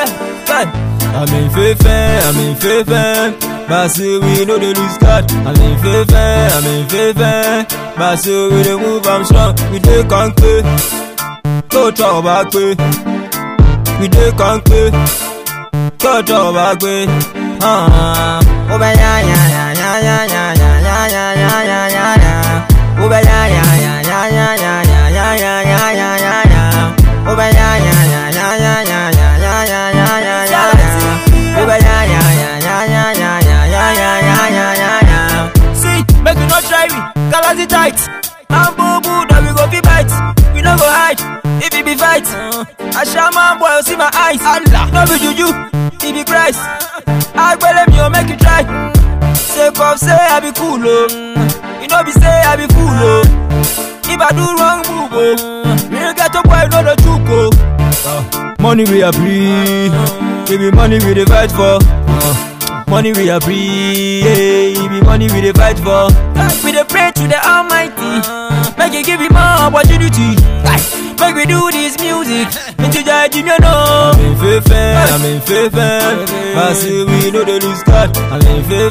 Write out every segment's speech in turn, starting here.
I'm in faith, but still we know they lose God. I'm in faith, but still we dey move, I'm strong. We dey conquer, go talk back way. We dey conquer, go talk back way. Oh ba ya ya ya ya ya ya ya ya ya ya ya ya. Oh ba ya ya ya ya ya ya ya ya ya ya ya ya ya. Oh ba ya ya ya ya ya ya ya ya ya ya ya ya. Oh ba ya ya ya ya ya ya ya ya ya ya ya ya. See, make you not try me, galaxy tight. I'm boo that we go fi bite. We no go hide if it be fight. I shaman boy, see my eyes. Allah, no be juju, it be Christ. I believe me, make you try. Say come say I be cool, oh. You know be say I be fool, oh. If I do wrong move, oh, you get to boy, no the truth, oh. Money we are free, baby, money we dey fight for. Money we are free, baby, money we dey fight for. We dey pray to the Almighty, make you give me more opportunity. Make we do this music, into the you know. I'm in faith, but still we know they lose God. I'm in faith,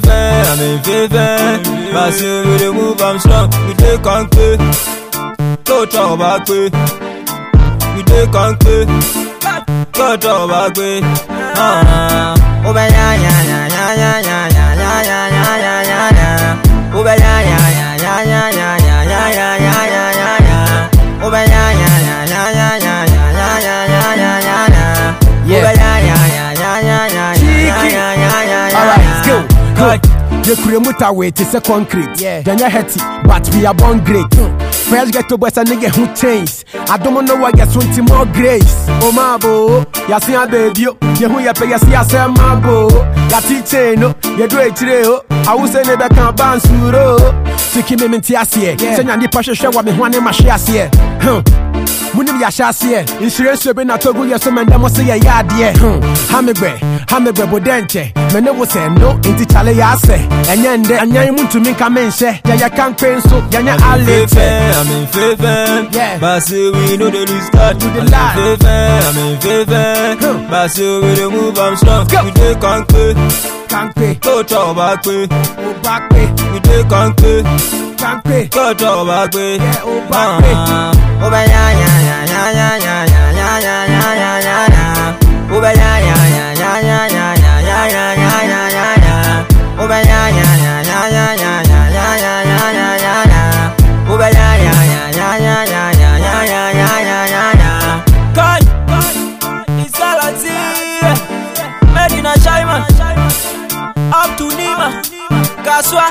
but still we dey move, I'm strong. We dey conquer, go talk back way. We dey conquer, go talk back way. Oh ba ya ya ya ya ya ya ya ya ya ya ya ya. Oh ba ya ya ya ya ya ya ya ya ya ya ya ya ya. Oh ba ya ya ya ya ya ya ya ya ya ya ya ya ya. Oh ba ya ya ya ya ya ya ya ya ya ya. Alright, let's go. You could muta weight, it's a concrete. Then you're healthy, but we are born great. Fresh get to boys and nigga who change. I don't know what gets 20 more grace. Oh my bo, ya see a baby, you who ya pay, ya see a say my bo. Ya teacher, no, you do it today. I will say never can bounce through. To keep me minty as here. Send you the pressure show what me one in my shares here. Munim ya shasiye insurance be na togu yeso menda mo say ya de hamegbe bodenche me ne wo say no inti chale ya say enye nde anyan muntumi ka menhye ya kan kwenso ya nya alete. I'm in faith, but still we know they lose God. To the lie. I'm in faith, but still we dey move, I'm strong. We dey conquer, go talk back way. We dey conquer, go talk back way. Oh ba ya ya ya ya ya ya ya ya ya ya ya ya. Oh ba ya ya ya ya ya ya ya ya ya ya ya ya ya. Oh ba ya ya ya ya ya ya ya ya ya ya ya ya ya. Oh ba ya ya ya ya ya ya ya ya ya ya ya ya ya. Kai, it's galaxy, made in a China, up to Nima, Kaswa.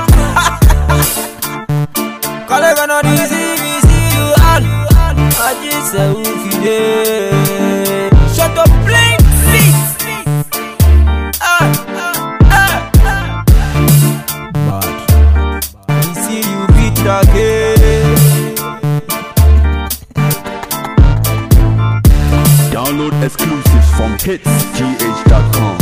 Colleague no easy, we see you all. I just say who fide. Shut up, play, please. But we see you beat again. Download exclusives from hitsgh.com.